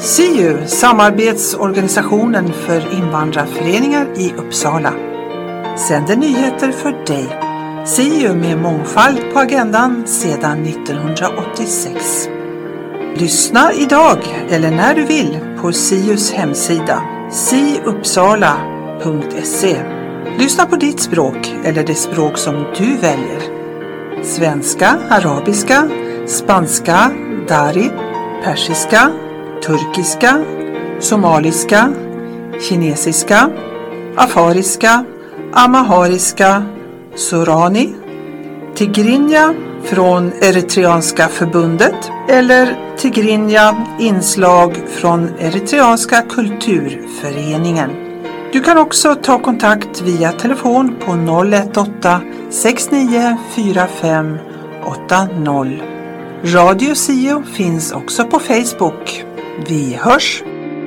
SIU, samarbetsorganisationen för invandrarföreningar i Uppsala, sänder nyheter för dig. SIU med mångfald på agendan sedan 1986. Lyssna idag eller när du vill på SIUs hemsida siuppsala.se. Lyssna på ditt språk eller det språk som du väljer. Svenska, arabiska, spanska, dari, persiska, turkiska, somaliska, kinesiska, afariska, amahariska, sorani, tigrinja från Eritreanska förbundet eller tigrinja inslag från Eritreanska kulturföreningen. Du kan också ta kontakt via telefon på 018 69 45 80. Radio SIU finns också på Facebook. Vi hörs!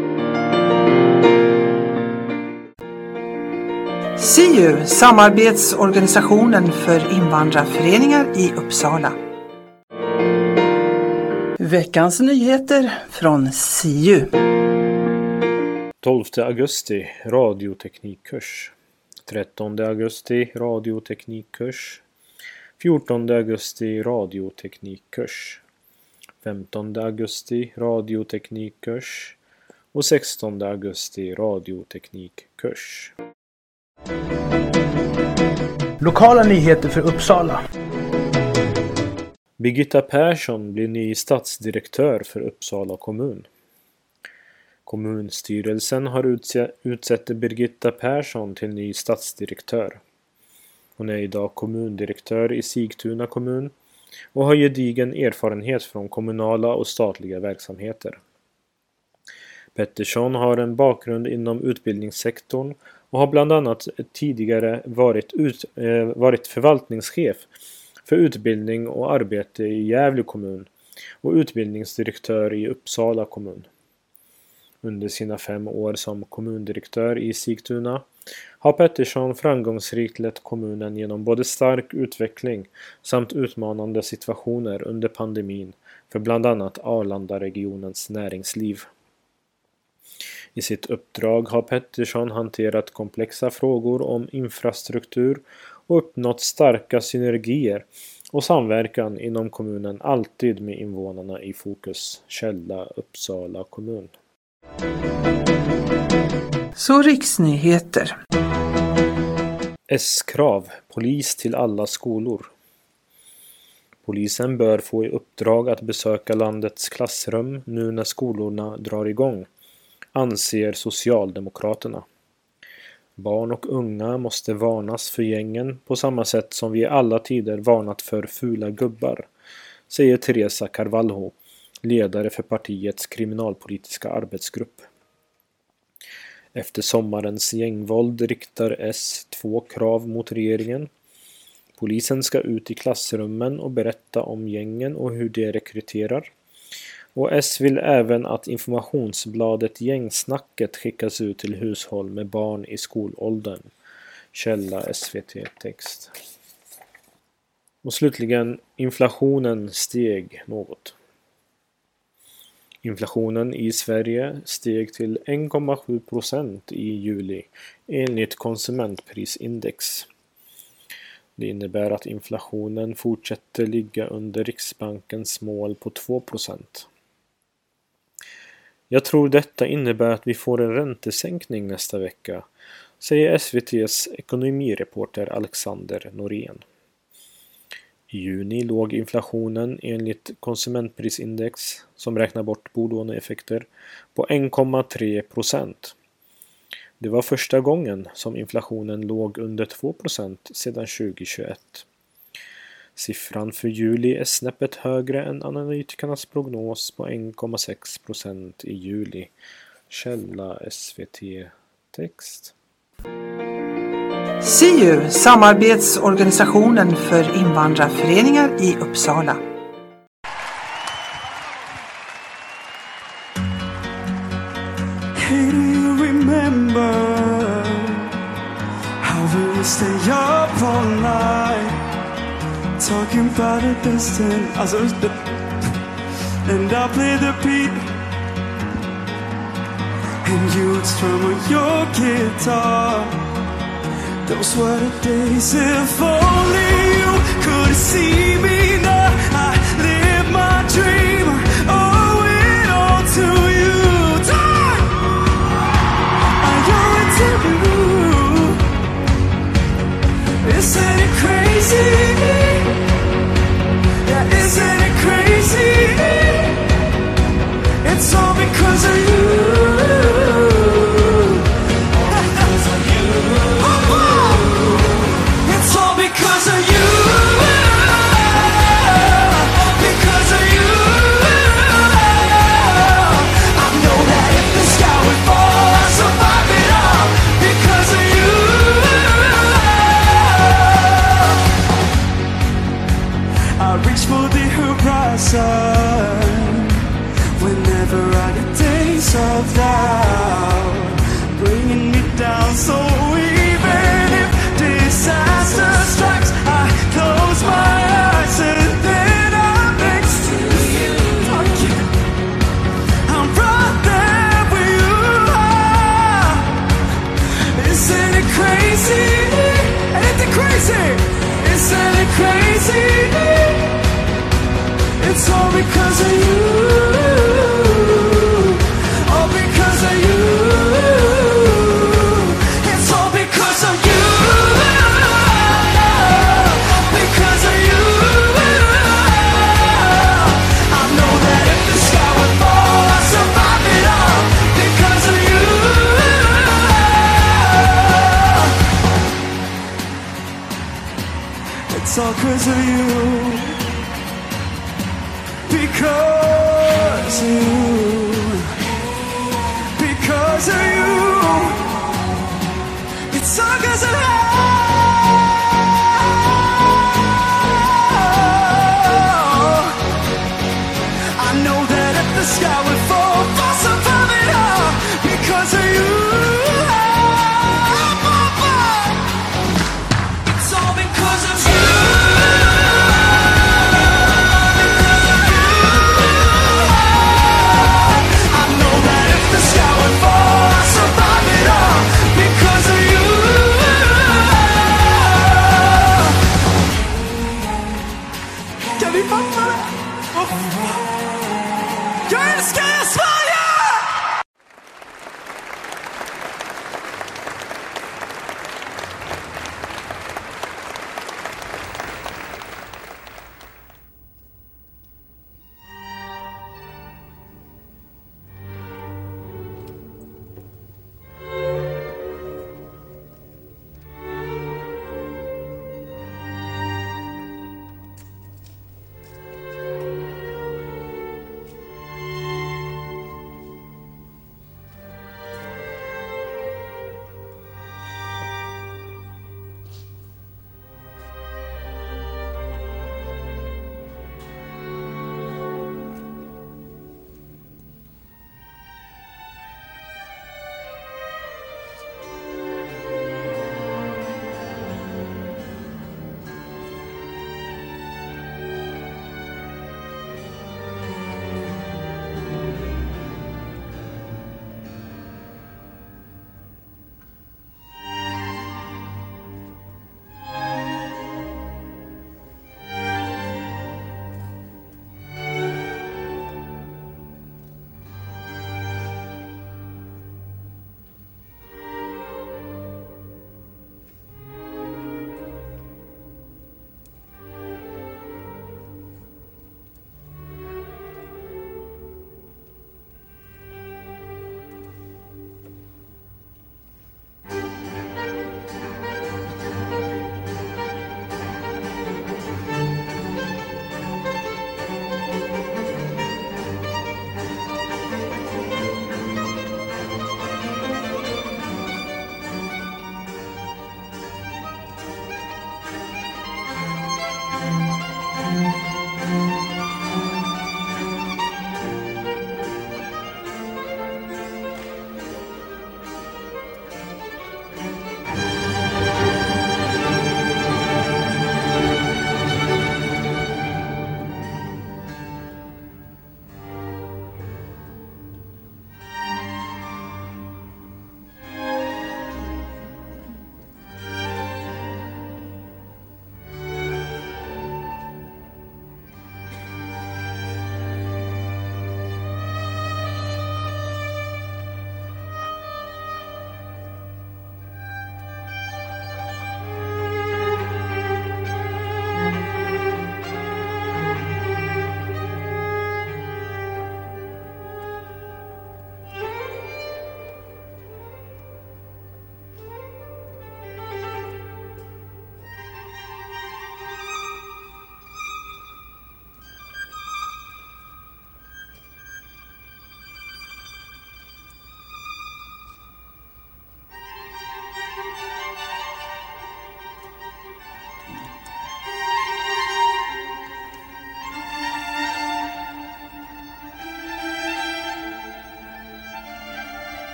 SIU, samarbetsorganisationen för invandrarföreningar i Uppsala. Veckans nyheter från SIU. 12 augusti radioteknikkurs. 13 augusti radioteknikkurs. 14 augusti radioteknikkurs. 15 augusti radioteknikkurs och 16 augusti radioteknikkurs. Lokala nyheter för Uppsala. Birgitta Persson blir ny stadsdirektör för Uppsala kommun. Kommunstyrelsen har utsett Birgitta Persson till ny stadsdirektör. Hon är idag kommundirektör i Sigtuna kommun och har gedigen erfarenhet från kommunala och statliga verksamheter. Pettersson har en bakgrund inom utbildningssektorn och har bland annat tidigare varit förvaltningschef för utbildning och arbete i Gävle kommun och utbildningsdirektör i Uppsala kommun. Under sina 5 år som kommundirektör i Sigtuna har Pettersson framgångsrikt lett kommunen genom både stark utveckling samt utmanande situationer under pandemin för bland annat Arlanda-regionens näringsliv. I sitt uppdrag har Pettersson hanterat komplexa frågor om infrastruktur och uppnått starka synergier och samverkan inom kommunen, alltid med invånarna i fokus. Källa Uppsala kommun. Så riksnyheter. S-krav, polis till alla skolor. Polisen bör få i uppdrag att besöka landets klassrum nu när skolorna drar igång, anser Socialdemokraterna. Barn och unga måste varnas för gängen på samma sätt som vi i alla tider varnat för fula gubbar, säger Teresa Carvalho, ledare för partiets kriminalpolitiska arbetsgrupp. Efter sommarens gängvåld riktar S 2 krav mot regeringen. Polisen ska ut i klassrummen och berätta om gängen och hur de rekryterar. Och S vill även att informationsbladet Gängsnacket skickas ut till hushåll med barn i skolåldern. Källa SVT Text. Och slutligen, inflationen steg något. Inflationen i Sverige steg till 1,7% i juli enligt konsumentprisindex. Det innebär att inflationen fortsätter ligga under Riksbankens mål på 2%. Jag tror detta innebär att vi får en räntesänkning nästa vecka, säger SVT:s ekonomireporter Alexander Norén. I juni låg inflationen enligt konsumentprisindex, som räknar bort bolåneeffekter, på 1,3%. Det var första gången som inflationen låg under 2% sedan 2021. Siffran för juli är snäppet högre än analytikernas prognos på 1,6% i juli. Källa SVT Text. SIU, samarbetsorganisationen för invandrarföreningar i Uppsala. Hey, do you remember how we would stay up all night talking about a distant and I play the beat and you would strum on your guitar. Those were the days. If only you could see me now. I live my dream, owe it all to you. Time! I owe it to you. Isn't it crazy? Yeah, isn't it crazy? It's all because of you. It's all because of you. Because of you. I know that if the sky would fall, I'd survive it all. Because of you. I reach for the horizon whenever I get days of doubt, bringing me down. So even if disaster strikes, I close my eyes and then I'm next to you. I'm right there where you are. Isn't it crazy? Ain't it crazy? Isn't it crazy? It's all because of you. All because of you. It's all because of you. Because of you. I know that if the sky would fall, I'd survive it all. Because of you. It's all because of you. Because of you. Because of you. It's all because of you. I know that if the sky would fall, I'll survive it all. Because of you. It's all because of you.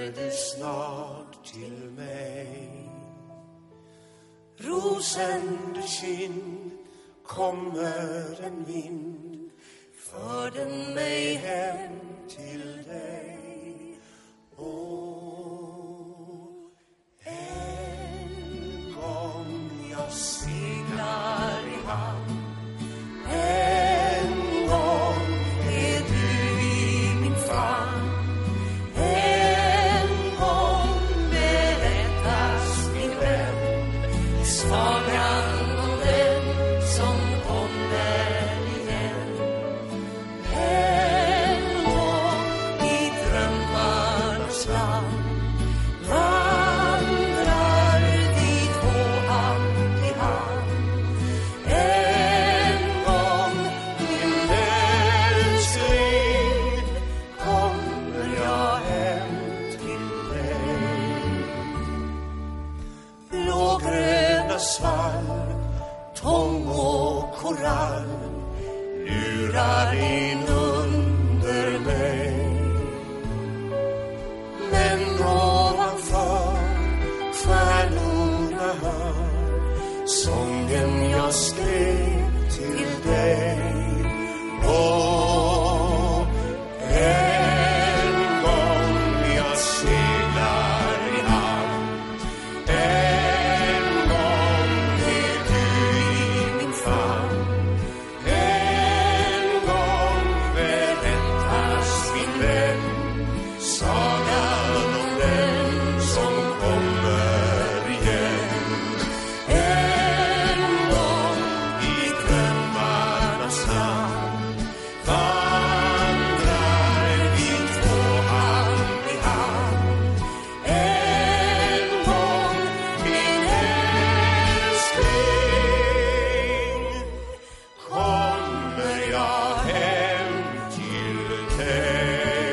kommer du snart till mig. Rosende kind kommer en vind, för den mig hem till dig. En gång jag seglar i hamn, en gång är du i min famn. En gång berättas din vän sagan om den som kommer igen. En gång i drömmarnas land vandrar vi två hand i hand. En gång min älskling kommer jag hem till dig. Blågröna svall, tång och korall lurar in under mig. Men ovanför stjärnorna hör sången jag skrev till dig. En gång jag seglar i hamn, en gång är du i min famn. En gång berättas din vän sagan om den som kommer igen. En gång i drömmarnas land vandrar vi två hand i hand. En gång min älskling kommer jag hem till dig.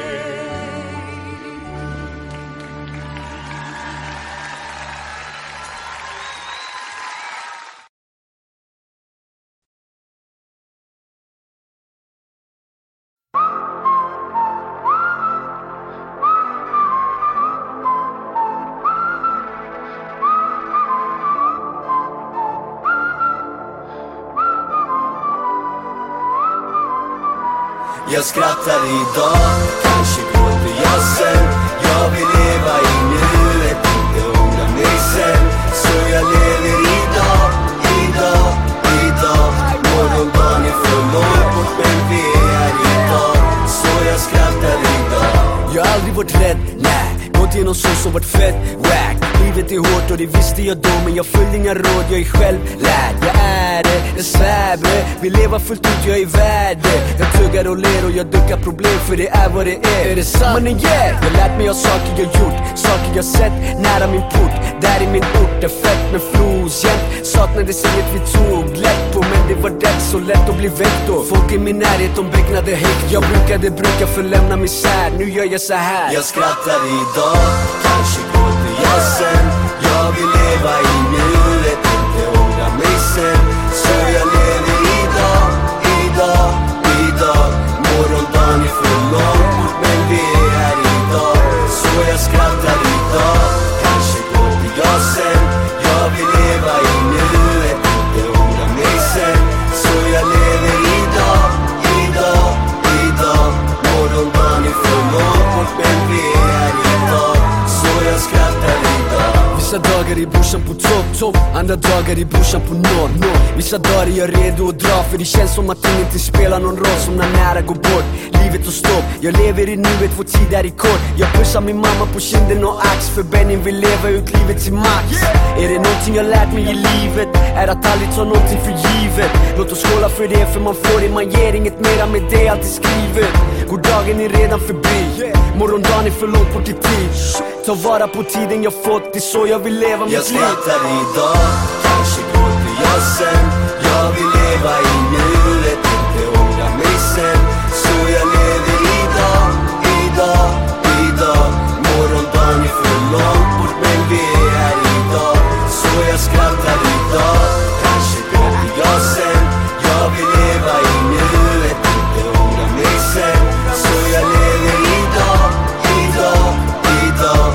Jag skrattar idag, kanske gråter jag sen. Jag vill leva i nuet, inte ångra mig sen. Så jag lever idag, idag, idag. Morgondagen är för långt bort, men vi är här idag. Så jag skrattar idag. Jag har aldrig varit rädd, nej. Gått igenom så som varit fett, wack. Livet är hårt och det visste jag då, men jag följde inga råd, jag är själv lärd. Jag är det, jag svär bre. Vill leva fullt ut, jag är värd det. Jag tuggar och ler och jag duckar problem, för det är vad det är det sant? Men yeah, jag lärt mig av saker jag gjort, saker jag sett nära min port. Där i min ort, där fett med flos jämt. Saknades inget vi tog lätt på, men det var rätt så lätt att bli väckt då. Folk i min närhet, de becknade högt. Jag brukar förlämna misär, nu gör jag så här. Jag skrattar idag, kanske gråter jag sen. Jag vill leva i nuet, inte ångra mig sen. Så jag lever idag, idag, idag. Morgondagen är för långt bort, men vi är här idag. Så jag skrattar idag, kanske gråter jag sen. Jag vill leva i nuet, inte ångra mig sen. Så jag lever idag, idag, idag. Morgondagen är för långt bort, men vi är här idag. Så jag skrattar idag. Vissa dagar är brorsan på topp, andra dagar är brorsan på noll. Vissa dagar är jag redo att dra, för det känns som att ingenting spelar någon roll. Som när nära går bort, livet och stopp. Jag lever i nuet, vår tid är i kort. Jag pussar min mamma på kinden och ax, för Benny vill leva ut livet till max. Är det någonting jag lärt mig i livet, är att aldrig ta någonting för givet. Låt oss skåla för det, för man får det, man ger inget mera med det allt är skrivet. Gårdagen är redan förbi, morgondagen är för långt bort i tid. Ta vara på tiden jag fått, det är så jag vill leva mitt liv. Jag skrattar idag, kanske gråter jag sen. Jag vill leva i nuet, inte ångra mig sen. Så jag lever idag, idag, idag. Morgondagen är för långt bort, men vi är här idag. Så jag skrattar idag, kanske gråter jag sen. Jag vill leva i nuet, inte ångra mig sen. Så jag lever idag, idag, idag.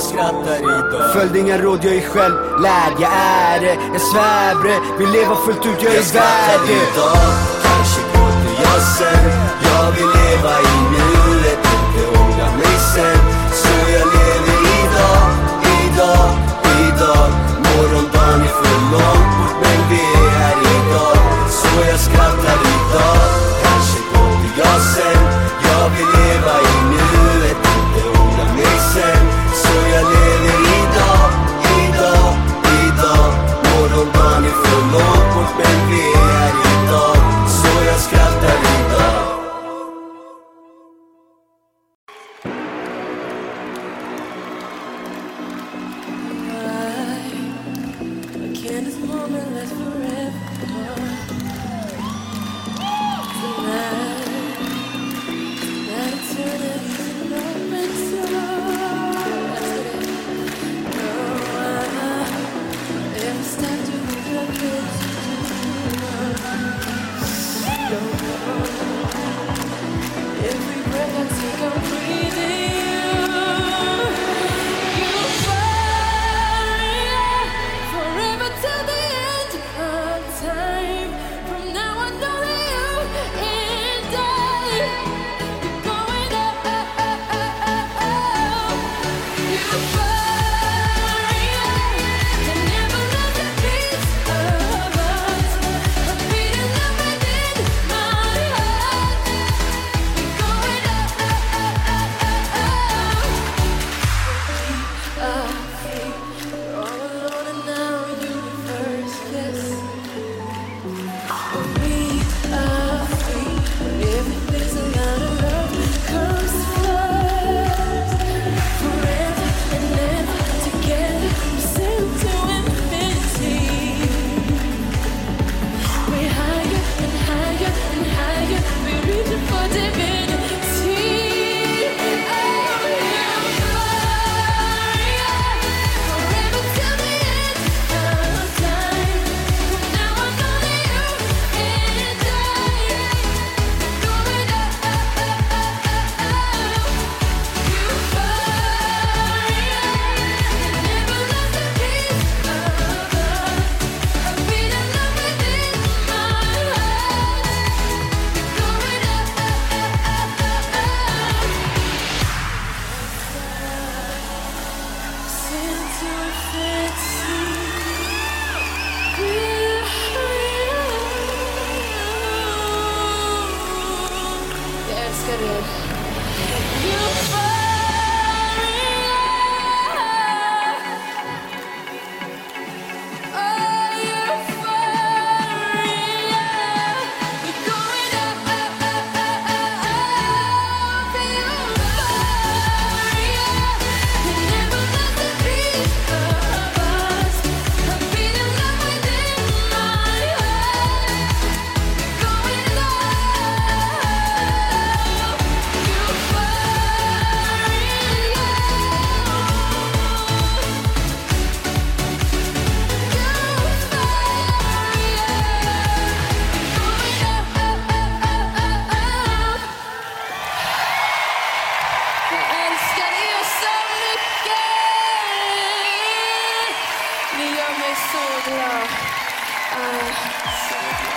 skrattar idag. Följde inga råd, jag är själv lärd. Jag är det, jag svär det. Vill leva fullt ut, jag är värd det. Idag, kanske gråter jag sen. Jag vill leva i nuet, inte ångra mig sen. Så jag lever idag, idag, idag. Morgondagen är för långt bort, men vi är här idag. Så jag skrattar idag, kanske gråter jag sen. Jag vill leva i nuet, inte ångra mig sen. Så jag lever idag, idag, idag. Morgondagen är för långt bort, men vi är här idag. Så jag skrattar idag. Can this moment last forever? Tonight, that eternity is an open door. Every step to the place. Every breath I take, I'm breathing you. Forever till the end of time. From now I know that you and I are going up. You and never let the peace of us. A beating up within my heart. We're going up. We are free. We're all alone in our universe. Yes. We are free. Everything's a lot of love comes first. Forever and ever together, we sail to infinity. We're higher and higher and higher. We're reaching for divinity. Forever till the end of time. From now I know that you and I are going up. You never let the peace of us. A beating up within my heart. Going up. Into infinity. Jag älskar det. Jag älskar er så mycket. Ni gör mig så glad. Så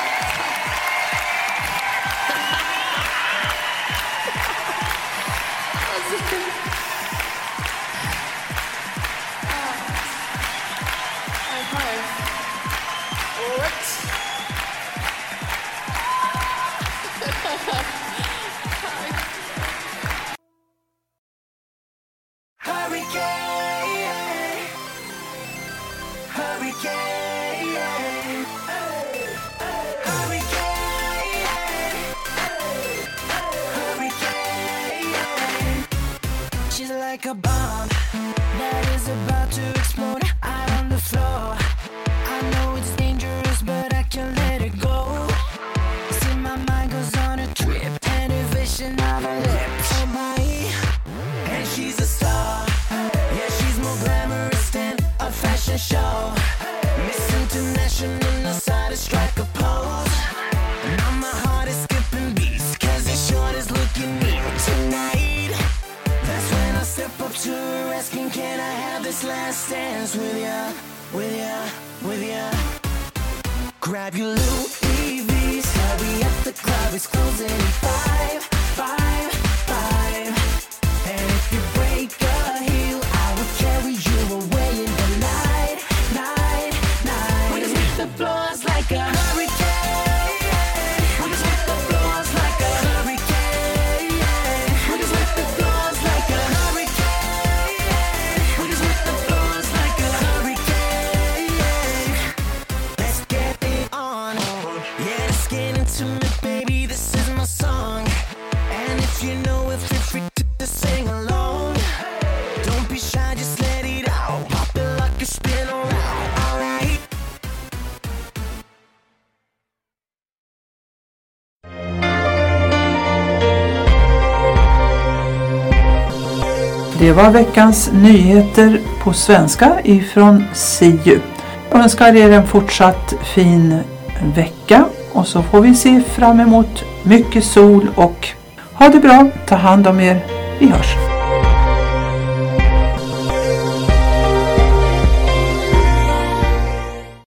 She's like a bomb that is about to explode out on the floor. I know it's dangerous, but I can't let it go. See, my mind goes on a trip, and a vision of her lips. Oh my, and she's a star. Yeah, she's more glamorous than a fashion show. Miss International knows how to strike a pose. Now my heart is skipping beats, 'cause this short is looking me tonight. That's when I step up to her asking, can I have this last dance with ya, with ya, with ya? Grab your Louis V's, hurry up, the club is closing in 5, 5, 5. And if you break a heel, I will carry you away in the night, night, night. We just hit the floors like a hurricane. We just hit the floors like a hurricane. We just hit the floors like a hurricane. We just hit the floors like a hurricane. Let's get it on. Yeah, let's get intimate, baby. This is my song. And if you know it, feel free to sing along. Don't be shy, just let it out. Pop it like a spin around. Alright. Det var veckans nyheter på svenska ifrån SIU. Jag önskar er en fortsatt fin vecka och så får vi se fram emot mycket sol och ha det bra. Ta hand om er. Vi hörs.